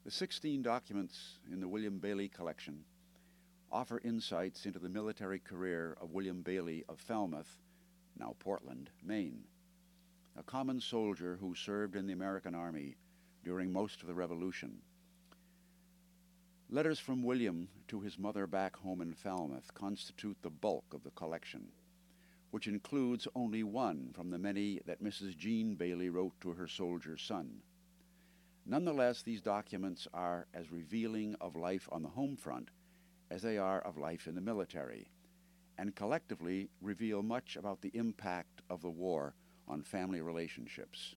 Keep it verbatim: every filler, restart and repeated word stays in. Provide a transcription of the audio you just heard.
The sixteen documents in the William Bailey collection offer insights into the military career of William Bailey of Falmouth, now Portland, Maine, a common soldier who served in the American Army during most of the Revolution. Letters from William to his mother back home in Falmouth constitute the bulk of the collection, which includes only one from the many that Missus Jean Bailey wrote to her soldier son. Nonetheless, these documents are as revealing of life on the home front as they are of life in the military, and collectively reveal much about the impact of the war on family relationships.